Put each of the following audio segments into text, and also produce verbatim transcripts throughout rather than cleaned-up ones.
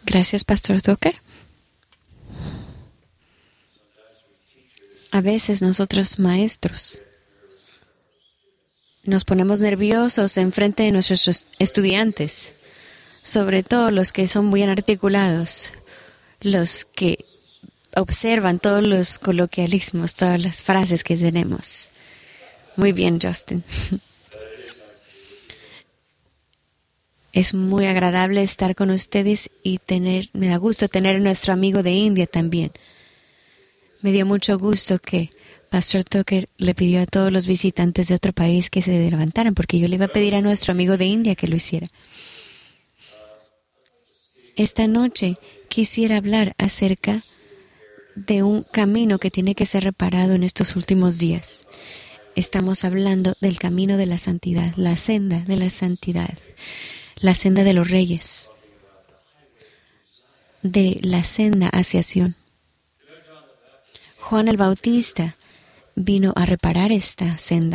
Gracias, Pastor Tucker. A veces nosotros, maestros, nos ponemos nerviosos en frente de nuestros estudiantes, sobre todo los que son bien articulados, los que observan todos los coloquialismos, todas las frases que tenemos. Muy bien, Justin. Es muy agradable estar con ustedes y tener, me da gusto tener a nuestro amigo de India también. Me dio mucho gusto que Pastor Tucker le pidió a todos los visitantes de otro país que se levantaran, porque yo le iba a pedir a nuestro amigo de India que lo hiciera. Esta noche quisiera hablar acerca de un camino que tiene que ser reparado en estos últimos días. Estamos hablando del camino de la santidad, la senda de la santidad, la senda de los reyes, de la senda hacia Sión. Juan el Bautista vino a reparar esta senda.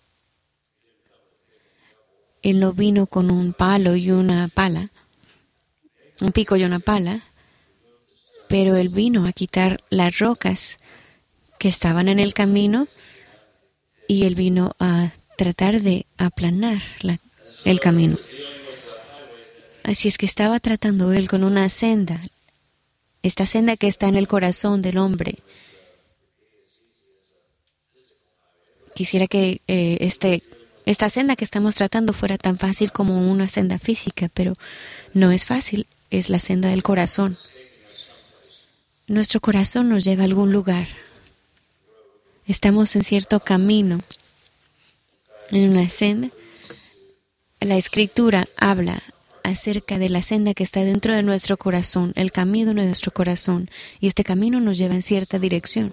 Él no vino con un palo y una pala, un pico y una pala, pero él vino a quitar las rocas que estaban en el camino y él vino a tratar de aplanar la, el camino. Así es que estaba tratando él con una senda, esta senda que está en el corazón del hombre. Quisiera que eh, este, esta senda que estamos tratando fuera tan fácil como una senda física, pero no es fácil, es la senda del corazón. Nuestro corazón nos lleva a algún lugar. Estamos en cierto camino, en una senda. La Escritura habla acerca de la senda que está dentro de nuestro corazón, el camino de nuestro corazón, y este camino nos lleva en cierta dirección.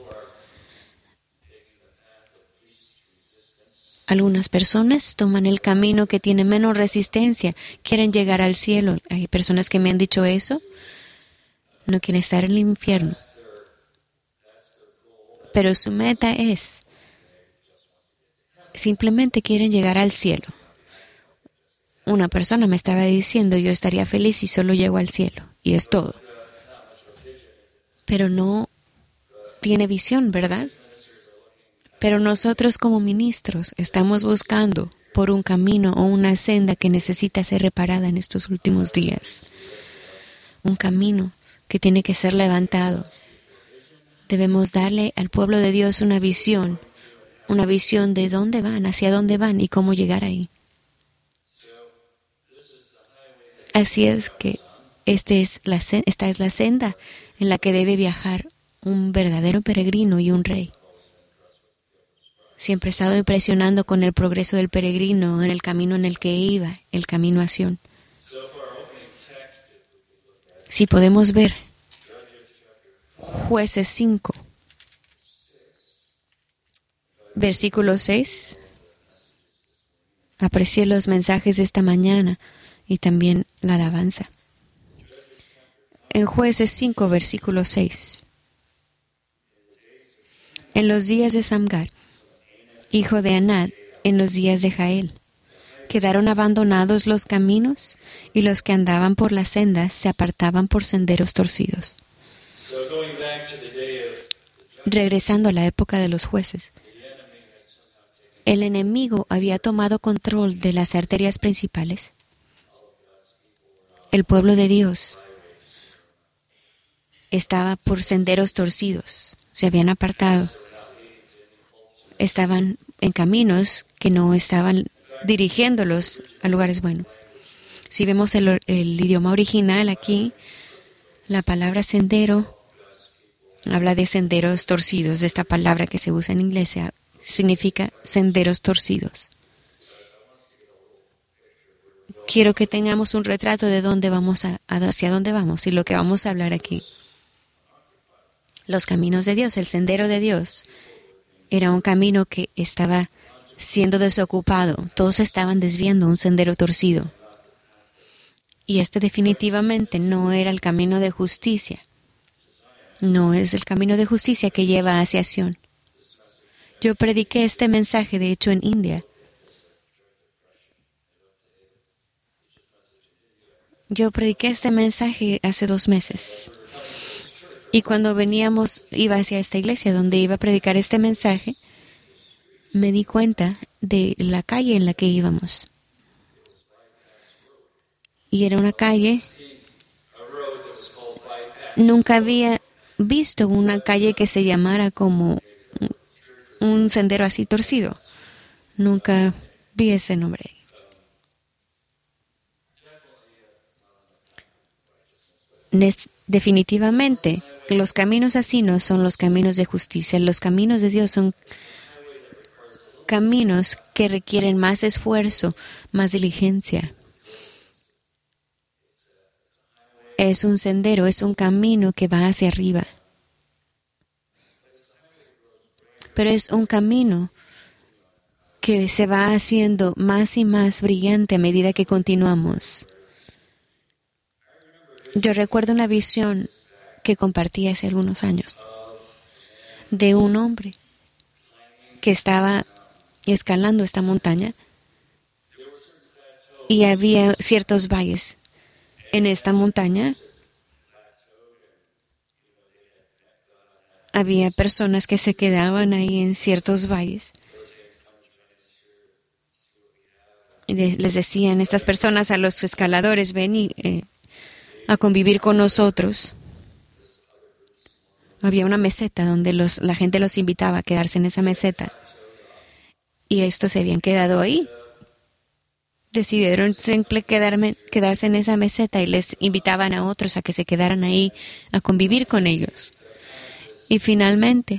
Algunas personas toman el camino que tiene menos resistencia, quieren llegar al cielo. Hay personas que me han dicho eso, no quieren estar en el infierno. Pero su meta es, simplemente quieren llegar al cielo. Una persona me estaba diciendo, yo estaría feliz si solo llego al cielo, y es todo. Pero no tiene visión, ¿verdad? Pero nosotros como ministros estamos buscando por un camino o una senda que necesita ser reparada en estos últimos días. Un camino que tiene que ser levantado. Debemos darle al pueblo de Dios una visión, una visión de dónde van, hacia dónde van y cómo llegar ahí. Así es que este es la, esta es la senda en la que debe viajar un verdadero peregrino y un rey. Siempre he estado impresionando con el progreso del peregrino en el camino en el que iba, el camino a Sión. Si podemos ver Jueces cinco, versículo seis, aprecié los mensajes de esta mañana y también la alabanza. En Jueces cinco, versículo seis. En los días de Samgar, hijo de Anad, en los días de Jael, quedaron abandonados los caminos y los que andaban por las sendas se apartaban por senderos torcidos. Regresando a la época de los jueces, el enemigo había tomado control de las arterias principales. El pueblo de Dios estaba por senderos torcidos, se habían apartado, estaban en caminos que no estaban dirigiéndolos a lugares buenos. Si vemos el, el idioma original aquí, la palabra sendero habla de senderos torcidos. Esta palabra que se usa en inglés significa senderos torcidos. Quiero que tengamos un retrato de dónde vamos a, hacia dónde vamos y lo que vamos a hablar aquí. Los caminos de Dios, el sendero de Dios, era un camino que estaba siendo desocupado. Todos estaban desviando un sendero torcido. Y este definitivamente no era el camino de justicia. No es el camino de justicia que lleva hacia Sión. Yo prediqué este mensaje, de hecho, en India. Yo prediqué este mensaje hace dos meses. Y cuando veníamos, iba hacia esta iglesia donde iba a predicar este mensaje, me di cuenta de la calle en la que íbamos. Y era una calle, nunca había visto una calle que se llamara como un sendero así torcido. Nunca vi ese nombre. Definitivamente, los caminos así no son los caminos de justicia. Los caminos de Dios son caminos que requieren más esfuerzo, más diligencia. Es un sendero, es un camino que va hacia arriba. Pero es un camino que se va haciendo más y más brillante a medida que continuamos. Yo recuerdo una visión que compartí hace algunos años de un hombre que estaba escalando esta montaña y había ciertos valles en esta montaña. Había personas que se quedaban ahí en ciertos valles. Y de, les decían estas personas a los escaladores, ven y, eh, a convivir con nosotros. Había una meseta donde los, la gente los invitaba a quedarse en esa meseta. Y estos se habían quedado ahí. Decidieron simple quedarme, quedarse en esa meseta y les invitaban a otros a que se quedaran ahí a convivir con ellos. Y finalmente,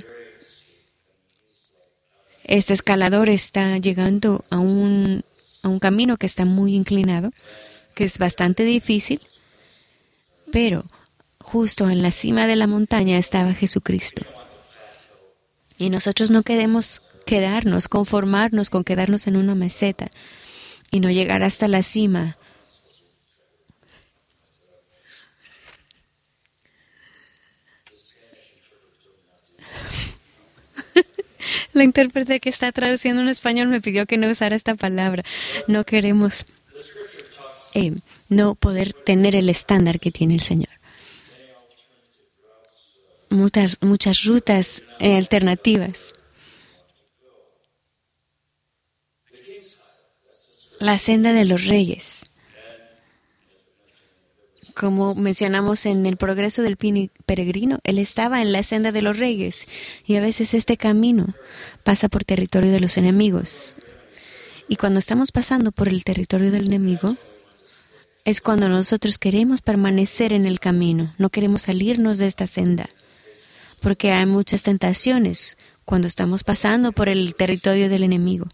este escalador está llegando a un, a un camino que está muy inclinado, que es bastante difícil, pero justo en la cima de la montaña estaba Jesucristo. Y nosotros no queremos quedarnos, conformarnos con quedarnos en una meseta y no llegar hasta la cima. La intérprete que está traduciendo en español me pidió que no usara esta palabra. No queremos eh, no poder tener el estándar que tiene el Señor. Muchas, muchas rutas eh, alternativas. La senda de los reyes. Como mencionamos en el progreso del peregrino, él estaba en la senda de los reyes y a veces este camino pasa por territorio de los enemigos. Y cuando estamos pasando por el territorio del enemigo, es cuando nosotros queremos permanecer en el camino, no queremos salirnos de esta senda, porque hay muchas tentaciones cuando estamos pasando por el territorio del enemigo.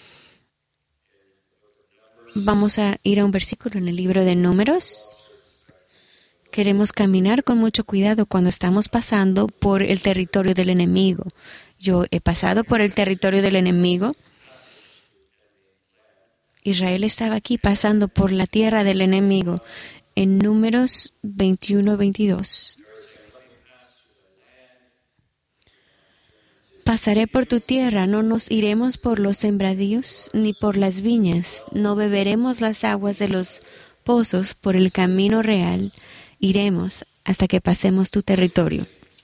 Vamos a ir a un versículo en el libro de Números. Queremos caminar con mucho cuidado cuando estamos pasando por el territorio del enemigo. Yo he pasado por el territorio del enemigo. Israel estaba aquí pasando por la tierra del enemigo. En Números veintiuno veintidós. Pasaré por tu tierra, no nos iremos por los sembradíos ni por las viñas, no beberemos las aguas de los pozos por el camino real. Iremos hasta que pasemos tu territorio.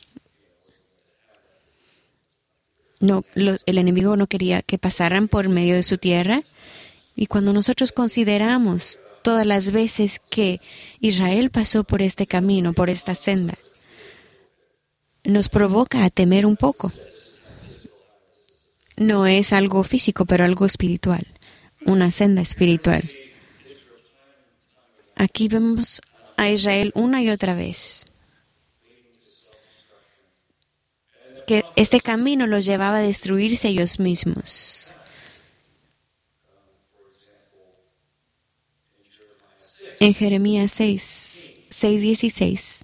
No, los, el enemigo no quería que pasaran por medio de su tierra. Y cuando nosotros consideramos todas las veces que Israel pasó por este camino, por esta senda, nos provoca a temer un poco. No es algo físico, pero algo espiritual, una senda espiritual. Aquí vemos a Israel una y otra vez, que este camino los llevaba a destruirse ellos mismos. En Jeremías seis, seis dieciséis.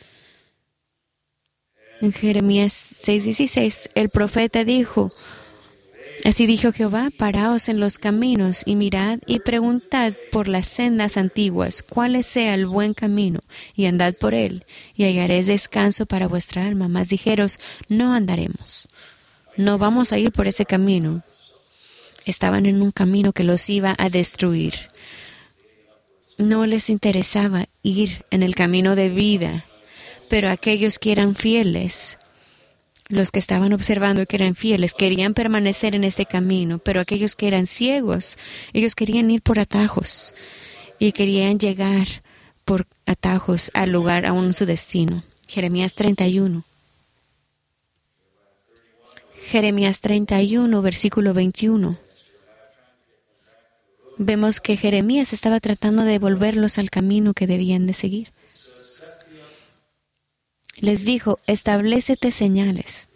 En Jeremías seis dieciséis, el profeta dijo: así dijo Jehová, paraos en los caminos y mirad y preguntad por las sendas antiguas, cuál sea el buen camino, y andad por él, y hallaréis descanso para vuestra alma. Mas dijeros, no andaremos, no vamos a ir por ese camino. Estaban en un camino que los iba a destruir. no les interesaba ir en el camino de vida, pero aquellos que eran fieles, los que estaban observando que eran fieles, querían permanecer en este camino, pero aquellos que eran ciegos, ellos querían ir por atajos y querían llegar por atajos al lugar, aún su destino. Jeremías treinta y uno. Jeremías treinta y uno, versículo veintiuno. Vemos que Jeremías estaba tratando de devolverlos al camino que debían de seguir. Les dijo, establécete señales.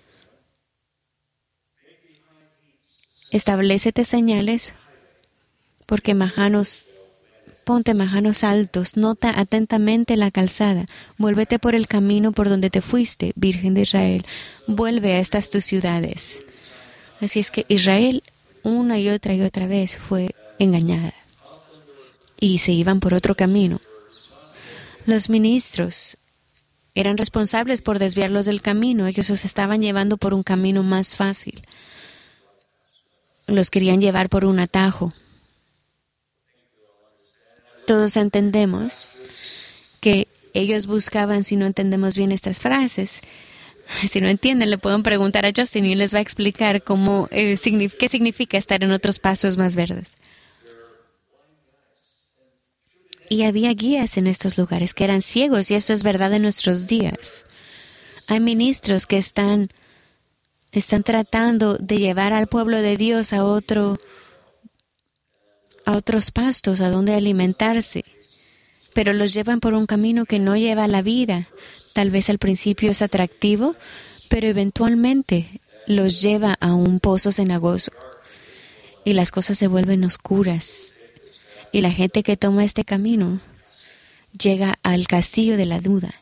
Establécete señales, porque majanos, ponte majanos altos, nota atentamente la calzada, vuélvete por el camino por donde te fuiste, Virgen de Israel, vuelve a estas tus ciudades. Así es que Israel una y otra y otra vez fue engañada y se iban por otro camino. Los ministros eran responsables por desviarlos del camino. Ellos los estaban llevando por un camino más fácil. Los querían llevar por un atajo. Todos entendemos que ellos buscaban, si no entendemos bien estas frases, si no entienden, le pueden preguntar a Justin y les va a explicar cómo, eh, qué significa estar en otros pasos más verdes. Y había guías en estos lugares que eran ciegos, y eso es verdad en nuestros días. Hay ministros que están, están tratando de llevar al pueblo de Dios a otro, a otros pastos, a donde alimentarse, pero los llevan por un camino que no lleva a la vida. Tal vez al principio es atractivo, pero eventualmente los lleva a un pozo cenagoso y las cosas se vuelven oscuras. Y la gente que toma este camino llega al castillo de la duda.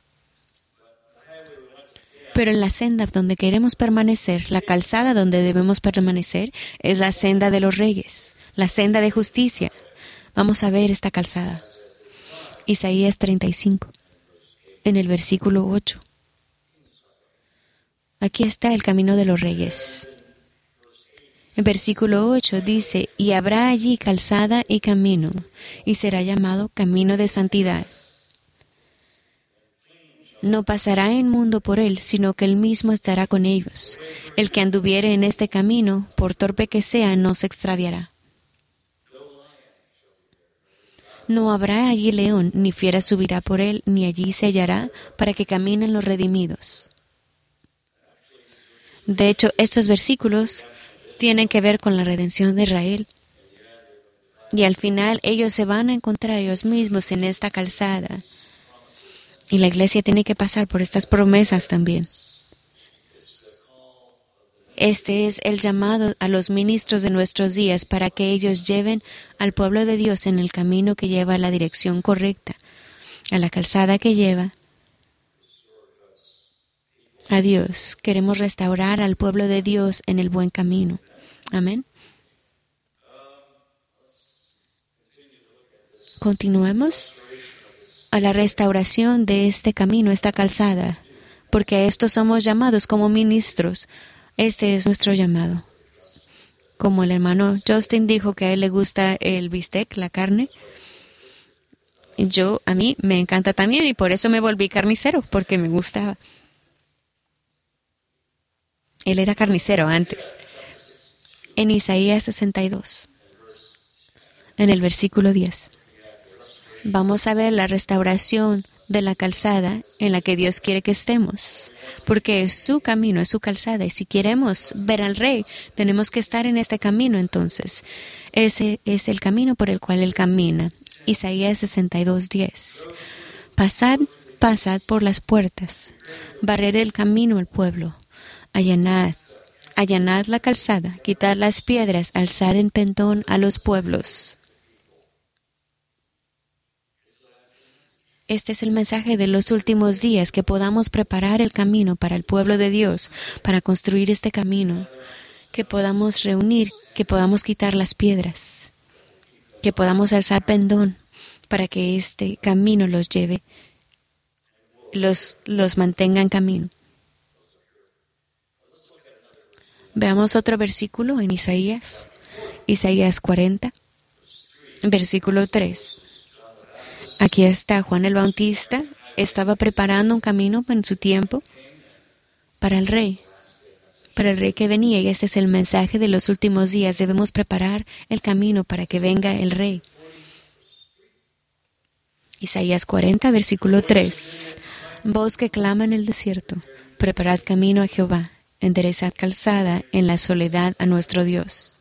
Pero en la senda donde queremos permanecer, la calzada donde debemos permanecer, es la senda de los reyes, la senda de justicia. Vamos a ver esta calzada. Isaías treinta y cinco, en el versículo ocho. Aquí está el camino de los reyes. El versículo ocho dice, y habrá allí calzada y camino, y será llamado camino de santidad. No pasará inmundo por él, sino que él mismo estará con ellos. El que anduviere en este camino, por torpe que sea, no se extraviará. No habrá allí león, ni fiera subirá por él, ni allí se hallará, para que caminen los redimidos. De hecho, estos versículos tienen que ver con la redención de Israel. Y al final ellos se van a encontrar ellos mismos en esta calzada. Y la iglesia tiene que pasar por estas promesas también. Este es el llamado a los ministros de nuestros días para que ellos lleven al pueblo de Dios en el camino que lleva a la dirección correcta, a la calzada que lleva a Dios. Queremos restaurar al pueblo de Dios en el buen camino. Amén. Continuemos a la restauración de este camino, esta calzada, porque a esto somos llamados como ministros. Este es nuestro llamado. Como el hermano Justin dijo que a él le gusta el bistec, la carne, yo, a mí me encanta también, y por eso me volví carnicero, porque me gustaba. Él era carnicero antes. En Isaías sesenta y dos, en el versículo diez, vamos a ver la restauración de la calzada en la que Dios quiere que estemos, porque es su camino, es su calzada, y si queremos ver al Rey, tenemos que estar en este camino. Entonces, ese es el camino por el cual Él camina. Isaías sesenta y dos, diez. Pasad, pasad por las puertas, barred el camino al pueblo, allanad, allanad la calzada, quitad las piedras, alzad en pendón a los pueblos. Este es el mensaje de los últimos días, que podamos preparar el camino para el pueblo de Dios, para construir este camino, que podamos reunir, que podamos quitar las piedras, que podamos alzar pendón para que este camino los lleve, los, los mantenga en camino. Veamos otro versículo en Isaías, Isaías cuarenta, versículo tres. Aquí está Juan el Bautista, estaba preparando un camino en su tiempo para el rey, para el rey que venía, y este es el mensaje de los últimos días. Debemos preparar el camino para que venga el rey. Isaías cuarenta, versículo tres. Voz que clama en el desierto, preparad camino a Jehová, enderezad calzada en la soledad a nuestro Dios.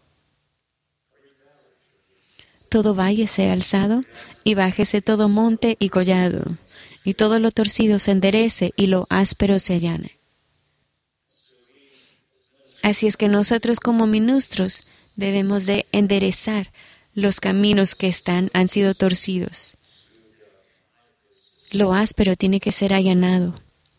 Todo valle sea alzado, y bájese todo monte y collado, y todo lo torcido se enderece, y lo áspero se allane. Así es que nosotros como ministros debemos de enderezar los caminos que están, han sido torcidos. Lo áspero tiene que ser allanado.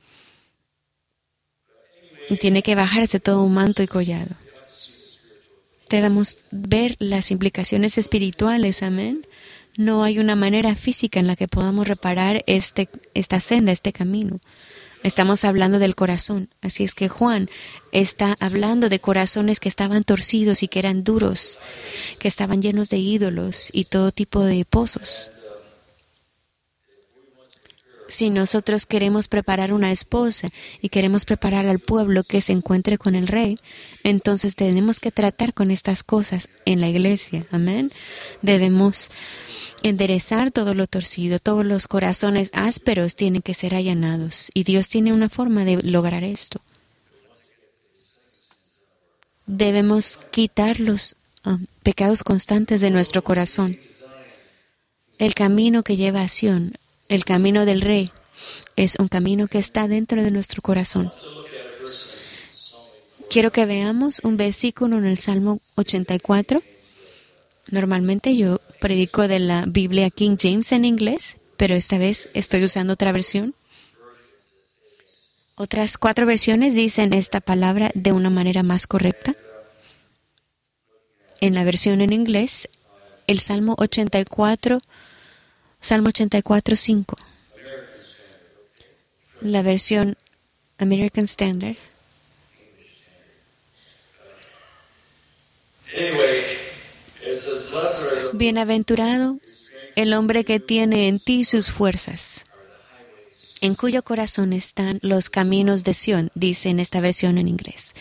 Y tiene que bajarse todo un manto y collado. Debemos ver las implicaciones espirituales, amén. No hay una manera física en la que podamos reparar este, esta senda, este camino. Estamos hablando del corazón. Así es que Juan está hablando de corazones que estaban torcidos y que eran duros, que estaban llenos de ídolos y todo tipo de pozos. Si nosotros queremos preparar una esposa y queremos preparar al pueblo que se encuentre con el rey, entonces tenemos que tratar con estas cosas en la iglesia. Amén. Debemos enderezar todo lo torcido, todos los corazones ásperos tienen que ser allanados. Y Dios tiene una forma de lograr esto. Debemos quitar los um, pecados constantes de nuestro corazón. El camino que lleva a Sión, el camino del Rey, es un camino que está dentro de nuestro corazón. Quiero que veamos un versículo en el Salmo ochenta y cuatro. Normalmente yo predico de la Biblia King James en inglés, pero esta vez estoy usando otra versión. Otras cuatro versiones dicen esta palabra de una manera más correcta. En la versión en inglés, el Salmo ochenta y cuatro, Salmo ochenta y cuatro, cinco. La versión American Standard. Bienaventurado el hombre que tiene en ti sus fuerzas, en cuyo corazón están los caminos de Sión, dice en esta versión en inglés.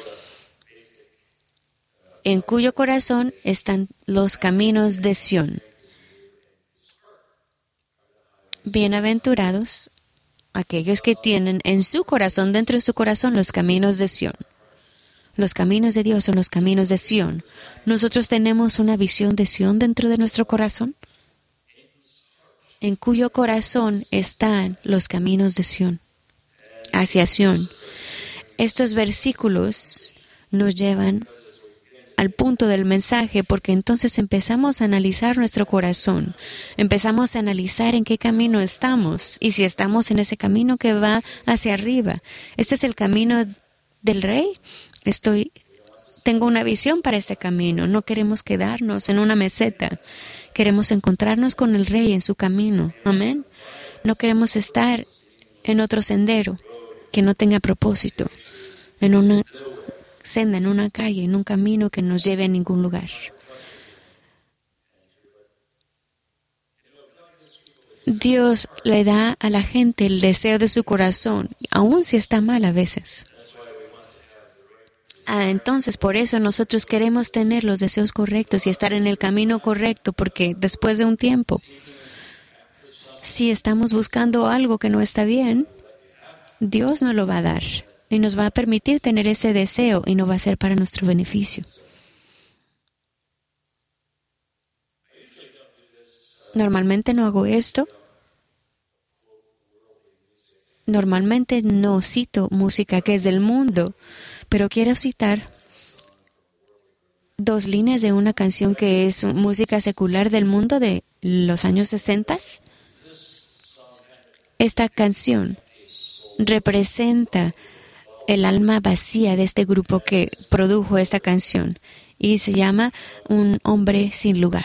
En cuyo corazón están los caminos de Sión. Bienaventurados aquellos que tienen en su corazón, dentro de su corazón, los caminos de Sión. Los caminos de Dios son los caminos de Sión. ¿Nosotros tenemos una visión de Sión dentro de nuestro corazón? En cuyo corazón están los caminos de Sión, hacia Sión. Estos versículos nos llevan al punto del mensaje, porque entonces empezamos a analizar nuestro corazón, empezamos a analizar en qué camino estamos y si estamos en ese camino que va hacia arriba. Este es el camino del Rey. Estoy, tengo una visión para este camino. No queremos quedarnos en una meseta. Queremos encontrarnos con el Rey en su camino. Amén. No queremos estar en otro sendero que no tenga propósito, en una senda, en una calle, en un camino que nos lleve a ningún lugar. Dios le da a la gente el deseo de su corazón, aun si está mal a veces. Ah, entonces, por eso nosotros queremos tener los deseos correctos y estar en el camino correcto, porque después de un tiempo, si estamos buscando algo que no está bien, Dios nos lo va a dar y nos va a permitir tener ese deseo y no va a ser para nuestro beneficio. Normalmente no hago esto. Normalmente no cito música que es del mundo, pero quiero citar dos líneas de una canción que es música secular del mundo de los años sesenta. Esta canción representa el alma vacía de este grupo que produjo esta canción y se llama Un hombre sin lugar.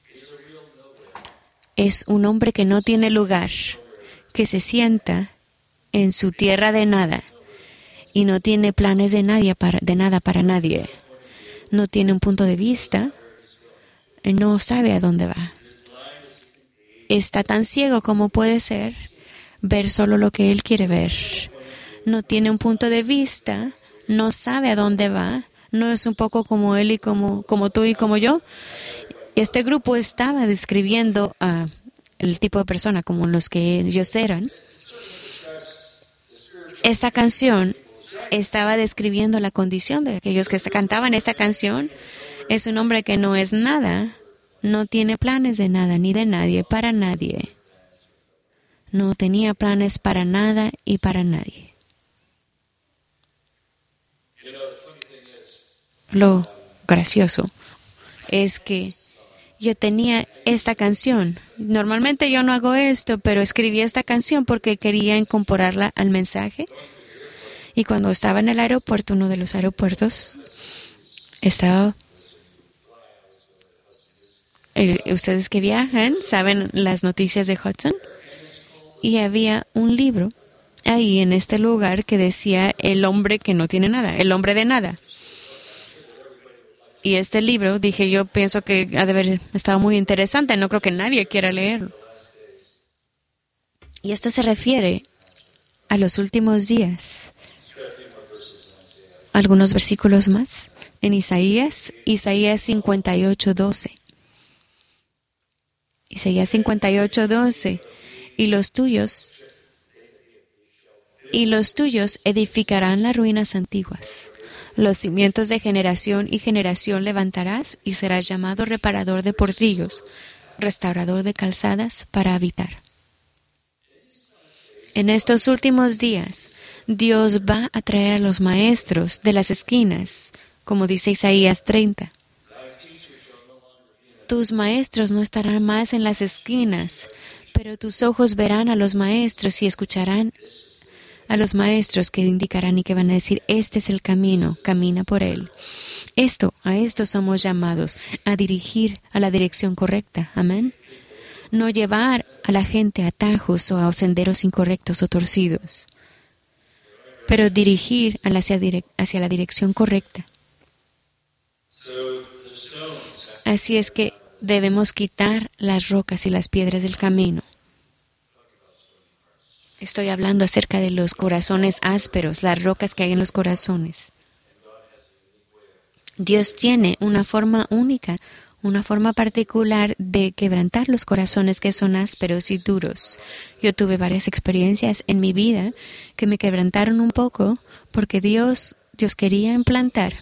Es un hombre que no tiene lugar, que se sienta en su tierra de nada y no tiene planes de, nadie para, de nada para nadie. No tiene un punto de vista, no sabe a dónde va. está tan ciego como puede ser, ver solo lo que él quiere ver. No tiene un punto de vista, no sabe a dónde va, no es un poco como él y como, como tú y como yo. Este grupo estaba describiendo a el tipo de persona como los que ellos eran. Esta canción estaba describiendo la condición de aquellos que cantaban esta canción. Es un hombre que no es nada, no tiene planes de nada ni de nadie, para nadie. No tenía planes para nada y para nadie. Lo gracioso es que yo tenía esta canción. Normalmente yo no hago esto, pero escribí esta canción porque quería incorporarla al mensaje. Y cuando estaba en el aeropuerto, uno de los aeropuertos, estaba... Eh, ustedes que viajan saben las noticias de Hudson. Y había un libro ahí en este lugar que decía El hombre que no tiene nada, el hombre de nada. Y este libro, dije, yo pienso que ha de haber estado muy interesante. No creo que nadie quiera leerlo. Y esto se refiere a los últimos días. Algunos versículos más. En Isaías, Isaías cincuenta y ocho, doce. Isaías cincuenta y ocho, doce. Y los tuyos, y los tuyos edificarán las ruinas antiguas. Los cimientos de generación y generación levantarás y serás llamado reparador de portillos, restaurador de calzadas para habitar. En estos últimos días, Dios va a traer a los maestros de las esquinas, como dice Isaías treinta. Tus maestros no estarán más en las esquinas, pero tus ojos verán a los maestros y escucharán a los maestros que indicarán y que van a decir, este es el camino, camina por él. Esto, a esto somos llamados, a dirigir a la dirección correcta. Amén. No llevar a la gente a atajos o a senderos incorrectos o torcidos, pero dirigir hacia, hacia la dirección correcta. Así es que debemos quitar las rocas y las piedras del camino. Estoy hablando acerca de los corazones ásperos, las rocas que hay en los corazones. Dios tiene una forma única, una forma particular de quebrantar los corazones que son ásperos y duros. Yo tuve varias experiencias en mi vida que me quebrantaron un poco porque Dios, Dios quería implantar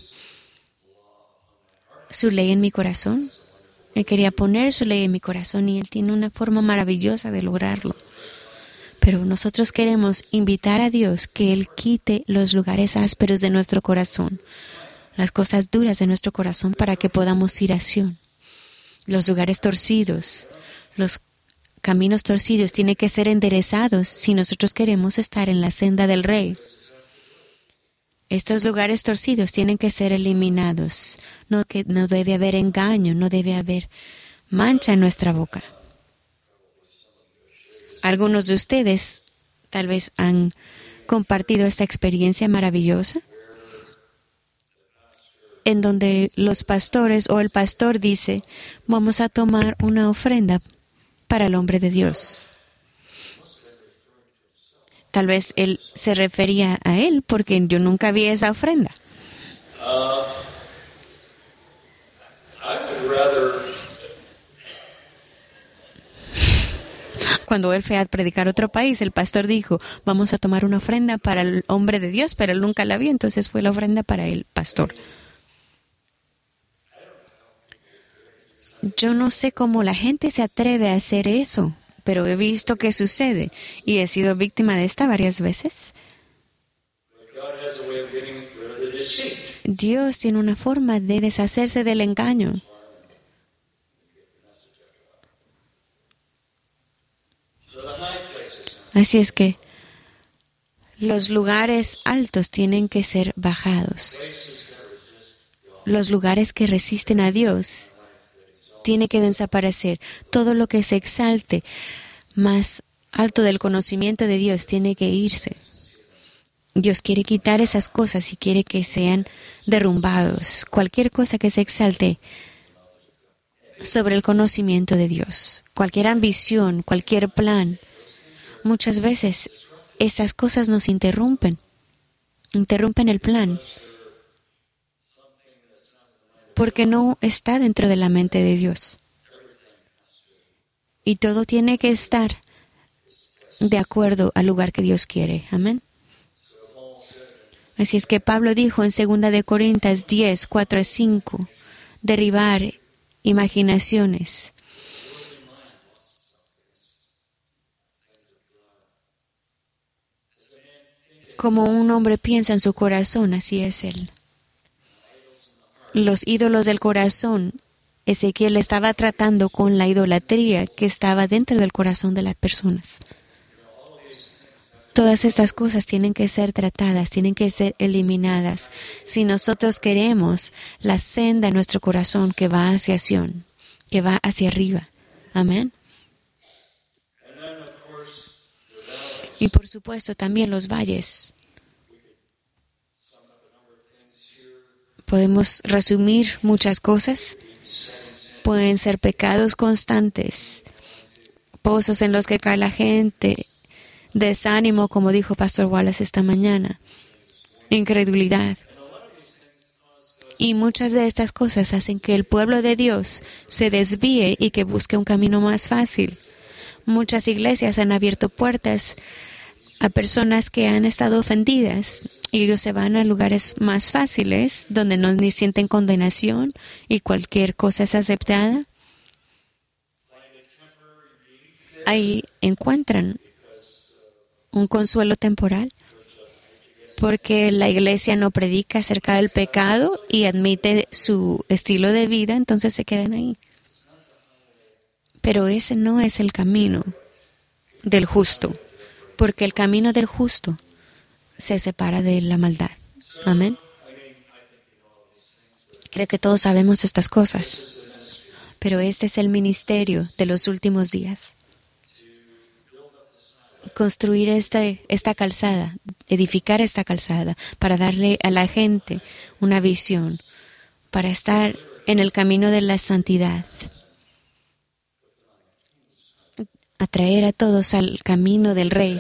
su ley en mi corazón. Él quería poner su ley en mi corazón y Él tiene una forma maravillosa de lograrlo. Pero nosotros queremos invitar a Dios que Él quite los lugares ásperos de nuestro corazón, las cosas duras de nuestro corazón para que podamos ir a Sion. Los lugares torcidos, los caminos torcidos tienen que ser enderezados si nosotros queremos estar en la senda del Rey. Estos lugares torcidos tienen que ser eliminados. No, que, no debe haber engaño, no debe haber mancha en nuestra boca. Algunos de ustedes tal vez han compartido esta experiencia maravillosa en donde los pastores o el pastor dice, vamos a tomar una ofrenda para el hombre de Dios. Tal vez él se refería a él porque yo nunca vi esa ofrenda. Uh, I would rather... Cuando él fue a predicar a otro país, el pastor dijo, vamos a tomar una ofrenda para el hombre de Dios, pero él nunca la vio, entonces fue la ofrenda para el pastor. Yo no sé cómo la gente se atreve a hacer eso, pero he visto que sucede y he sido víctima de esta varias veces. Dios tiene una forma de deshacerse del engaño. Así es que los lugares altos tienen que ser bajados. Los lugares que resisten a Dios tienen que desaparecer. Todo lo que se exalte más alto del conocimiento de Dios tiene que irse. Dios quiere quitar esas cosas y quiere que sean derrumbados. Cualquier cosa que se exalte sobre el conocimiento de Dios. Cualquier ambición, cualquier plan, muchas veces esas cosas nos interrumpen, interrumpen el plan, porque no está dentro de la mente de Dios. Y todo tiene que estar de acuerdo al lugar que Dios quiere. Amén. Así es que Pablo dijo en segunda de Corintios diez, cuatro a cinco, derribar imaginaciones. Como un hombre piensa en su corazón, así es él. Los ídolos del corazón, Ezequiel estaba tratando con la idolatría que estaba dentro del corazón de las personas. Todas estas cosas tienen que ser tratadas, tienen que ser eliminadas. Si nosotros queremos la senda en nuestro corazón que va hacia Sion, que va hacia arriba. Amén. Y por supuesto también los valles. Podemos resumir muchas cosas. Pueden ser pecados constantes, pozos en los que cae la gente, desánimo, como dijo Pastor Wallace esta mañana, incredulidad. Y muchas de estas cosas hacen que el pueblo de Dios se desvíe y que busque un camino más fácil. Muchas iglesias han abierto puertas a personas que han estado ofendidas y ellos se van a lugares más fáciles donde no ni sienten condenación y cualquier cosa es aceptada. Ahí encuentran un consuelo temporal porque la iglesia no predica acerca del pecado y admite su estilo de vida, entonces se quedan ahí. Pero ese no es el camino del justo, porque el camino del justo se separa de la maldad. Amén. Creo que todos sabemos estas cosas, pero este es el ministerio de los últimos días. Construir esta, esta calzada, edificar esta calzada, para darle a la gente una visión, para estar en el camino de la santidad, atraer a todos al camino del Rey.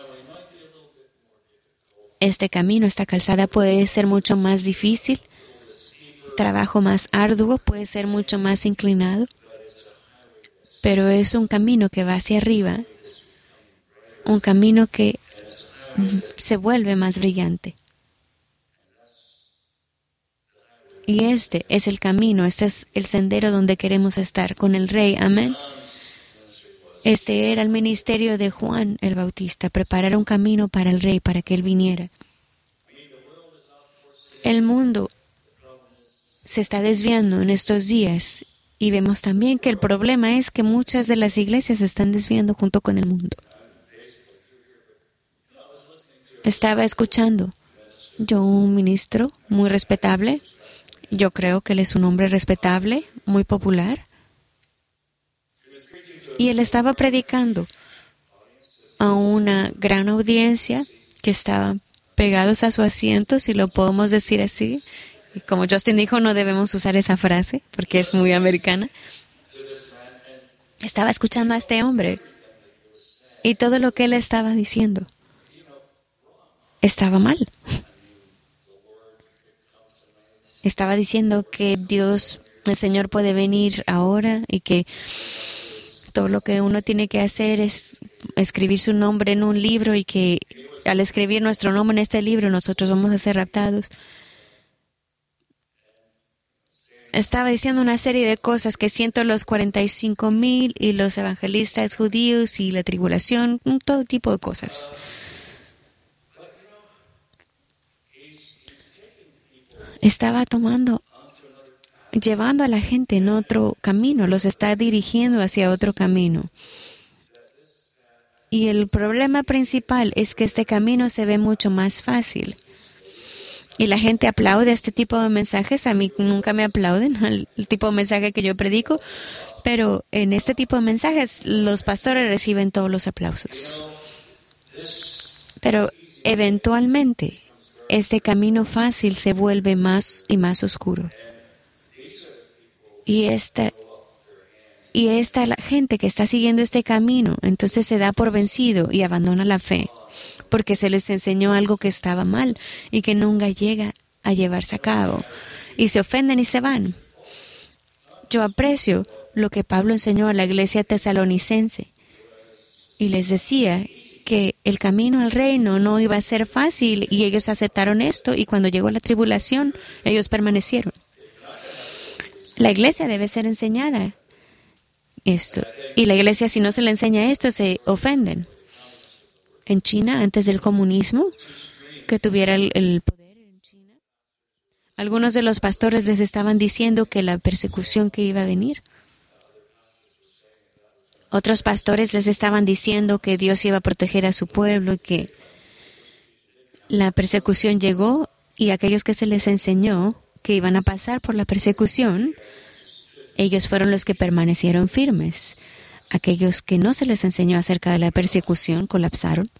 Este camino, esta calzada puede ser mucho más difícil, trabajo más arduo, puede ser mucho más inclinado, pero es un camino que va hacia arriba, un camino que se vuelve más brillante. Y este es el camino, este es el sendero donde queremos estar con el Rey. Amén. Este era el ministerio de Juan el Bautista, preparar un camino para el Rey, para que Él viniera. El mundo se está desviando en estos días y vemos también que el problema es que muchas de las iglesias se están desviando junto con el mundo. Estaba escuchando yo un ministro muy respetable, yo creo que él es un hombre respetable, muy popular, y él estaba predicando a una gran audiencia que estaban pegados a su asiento, si lo podemos decir así. Y como Justin dijo, no debemos usar esa frase porque es muy americana. Estaba escuchando a este hombre y todo lo que él estaba diciendo estaba mal. Estaba diciendo que Dios, el Señor, puede venir ahora y que todo lo que uno tiene que hacer es escribir su nombre en un libro y que al escribir nuestro nombre en este libro nosotros vamos a ser raptados. Estaba diciendo una serie de cosas que siento los cuarenta y cinco mil y los evangelistas judíos y la tribulación, todo tipo de cosas. Estaba tomando, llevando a la gente en otro camino, los está dirigiendo hacia otro camino. Y el problema principal es que este camino se ve mucho más fácil. Y la gente aplaude este tipo de mensajes. A mí nunca me aplauden el, el tipo de mensaje que yo predico, pero en este tipo de mensajes los pastores reciben todos los aplausos. Pero eventualmente este camino fácil se vuelve más y más oscuro. Y esta Y esta la gente que está siguiendo este camino, entonces se da por vencido y abandona la fe, porque se les enseñó algo que estaba mal y que nunca llega a llevarse a cabo. Y se ofenden y se van. Yo aprecio lo que Pablo enseñó a la iglesia tesalonicense. Y les decía que el camino al reino no iba a ser fácil y ellos aceptaron esto y cuando llegó la tribulación, ellos permanecieron. La iglesia debe ser enseñada esto. Y la iglesia, si no se le enseña esto, se ofenden. En China, antes del comunismo, que tuviera el, el poder en China, algunos de los pastores les estaban diciendo que la persecución que iba a venir. Otros pastores les estaban diciendo que Dios iba a proteger a su pueblo y que la persecución llegó y aquellos que se les enseñó que iban a pasar por la persecución, ellos fueron los que permanecieron firmes. Aquellos que no se les enseñó acerca de la persecución colapsaron.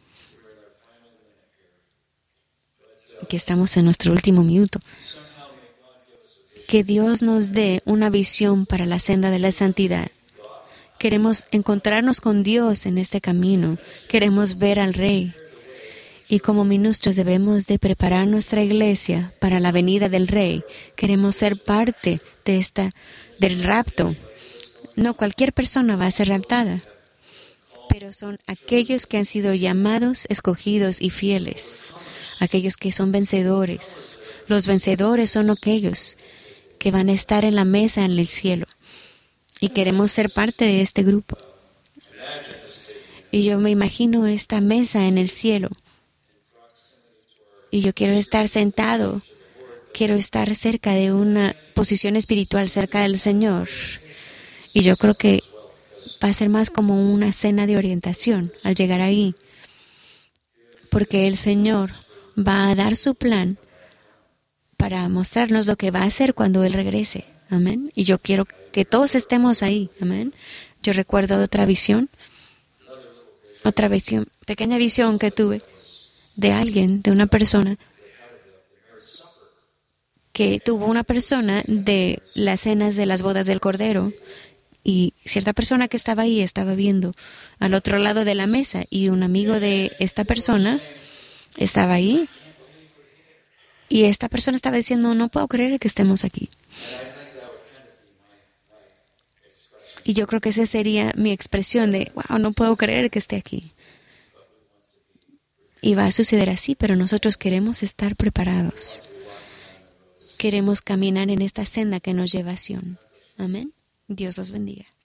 Aquí estamos en nuestro último minuto. Que Dios nos dé una visión para la senda de la santidad. Queremos encontrarnos con Dios en este camino. Queremos ver al Rey. Y como ministros debemos de preparar nuestra iglesia para la venida del Rey. Queremos ser parte de esta, del rapto. No cualquier persona va a ser raptada, pero son aquellos que han sido llamados, escogidos y fieles. Aquellos que son vencedores. Los vencedores son aquellos que van a estar en la mesa en el cielo. Y queremos ser parte de este grupo. Y yo me imagino esta mesa en el cielo. Y yo quiero estar sentado, quiero estar cerca de una posición espiritual, cerca del Señor. Y yo creo que va a ser más como una cena de orientación al llegar ahí. Porque el Señor va a dar su plan para mostrarnos lo que va a hacer cuando Él regrese. Amén. Y yo quiero que todos estemos ahí. Amén. Yo recuerdo otra visión, otra visión, pequeña visión que tuve de alguien, de una persona, que tuvo una persona de las cenas de las bodas del Cordero y cierta persona que estaba ahí estaba viendo al otro lado de la mesa y un amigo de esta persona estaba ahí y esta persona estaba diciendo, no puedo creer que estemos aquí. Y yo creo que esa sería mi expresión de, wow, no puedo creer que esté aquí. Y va a suceder así, pero nosotros queremos estar preparados. Queremos caminar en esta senda que nos lleva a Sion. Amén. Dios los bendiga.